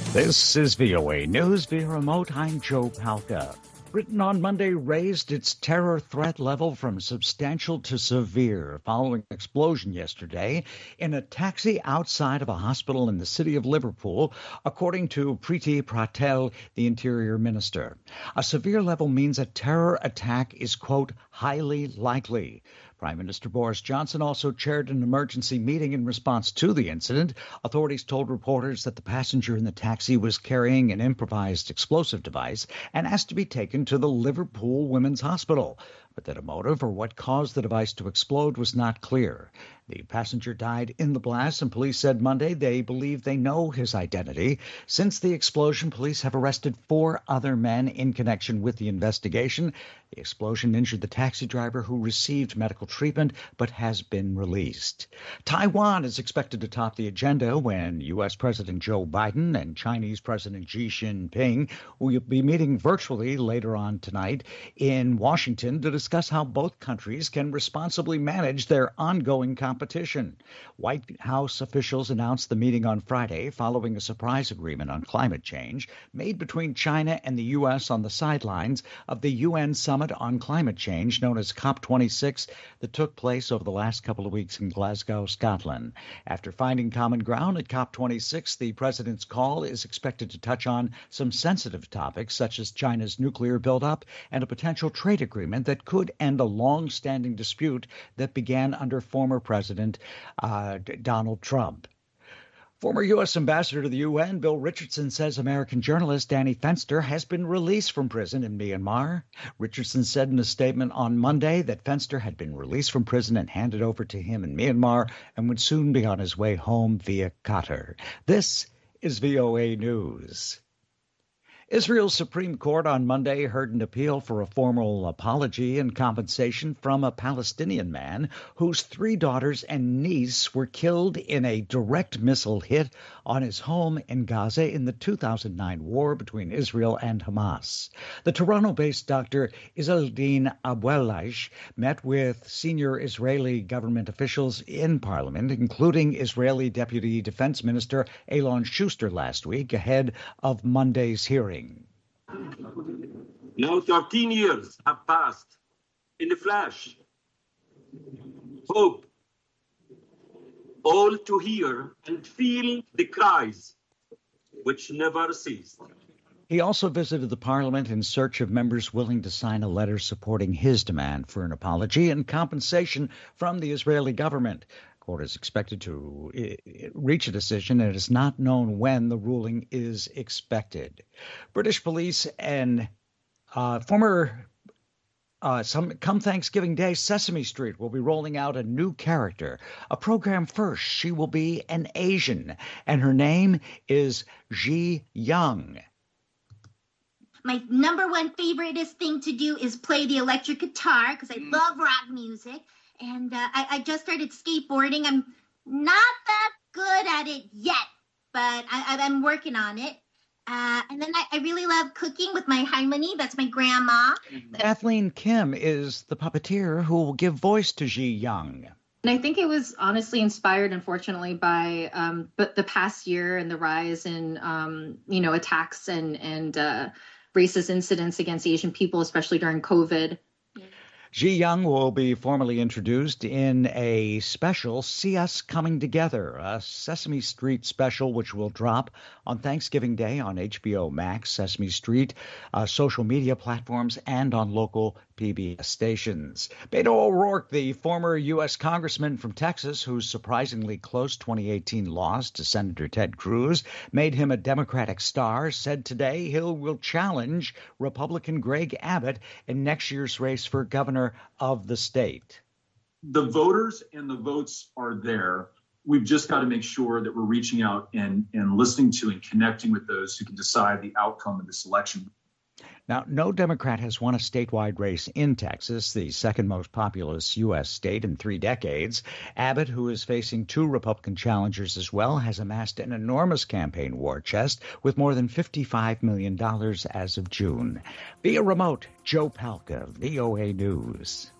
This is VOA News via remote. I'm Joe Palca. Britain on Monday raised its terror threat level from substantial to severe following an explosion yesterday in a taxi outside of a hospital in the city of Liverpool, according to Priti Patel, the Interior Minister. A severe level means a terror attack is, quote, highly likely. Prime Minister Boris Johnson also chaired an emergency meeting in response to the incident. Authorities told reporters that the passenger in the taxi was carrying an improvised explosive device and asked to be taken to the Liverpool Women's Hospital, but that a motive or what caused the device to explode was not clear. The passenger died in the blast, and police said Monday they believe they know his identity. Since the explosion, police have arrested 4 other men in connection with the investigation. The explosion injured the taxi driver, who received medical treatment but has been released. Taiwan is expected to top the agenda when U.S. President Joe Biden and Chinese President Xi Jinping will be meeting virtually later on tonight in Washington to discuss how both countries can responsibly manage their ongoing competition. White House officials announced the meeting on Friday following a surprise agreement on climate change made between China and the U.S. on the sidelines of the UN Summit on Climate Change, known as COP26, that took place over the last couple of weeks in Glasgow, Scotland. After finding common ground at COP26, the president's call is expected to touch on some sensitive topics such as China's nuclear buildup and a potential trade agreement that could end a long-standing dispute that began under former President Donald Trump. Former U.S. Ambassador to the UN, Bill Richardson, says American journalist Danny Fenster has been released from prison in Myanmar. Richardson said in a statement on Monday that Fenster had been released from prison and handed over to him in Myanmar and would soon be on his way home via Qatar. This is VOA News. Israel's Supreme Court on Monday heard an appeal for a formal apology and compensation from a Palestinian man whose 3 daughters and niece were killed in a direct missile hit on his home in Gaza in the 2009 war between Israel and Hamas. The Toronto-based Dr. Izzeldin Abuelaish met with senior Israeli government officials in Parliament, including Israeli Deputy Defense Minister Elon Schuster last week, ahead of Monday's hearing. Now 13 years have passed in a flash. Hope, all to hear and feel the cries which never ceased. He also visited the parliament in search of members willing to sign a letter supporting his demand for an apology and compensation from the Israeli government. The court is expected to reach a decision, and it is not known when the ruling is expected. British police and come Thanksgiving Day, Sesame Street will be rolling out a new character. A program first, she will be an Asian, and her name is Ji Young. My number one favoriteest thing to do is play the electric guitar because I love rock music. And I just started skateboarding. I'm not that good at it yet, but I'm working on it. And then I really love cooking with my harmony. That's my grandma. Kathleen Kim is the puppeteer who will give voice to Ji Young. And I think it was honestly inspired, unfortunately, by the past year and the rise in, attacks and racist incidents against Asian people, especially during COVID. Ji Young will be formally introduced in a special, See Us Coming Together, a Sesame Street special which will drop on Thanksgiving Day on HBO Max, Sesame Street, social media platforms, and on local PBS stations. Beto O'Rourke, the former U.S. congressman from Texas whose surprisingly close 2018 loss to Senator Ted Cruz made him a Democratic star, said today he will challenge Republican Greg Abbott in next year's race for governor of the state. The voters and the votes are there. We've just got to make sure that we're reaching out and listening to and connecting with those who can decide the outcome of this election. Now, no Democrat has won a statewide race in Texas, the second most populous U.S. state in 3 decades. Abbott, who is facing 2 Republican challengers as well, has amassed an enormous campaign war chest with more than $55 million as of June. Via remote, Joe Palca, VOA News.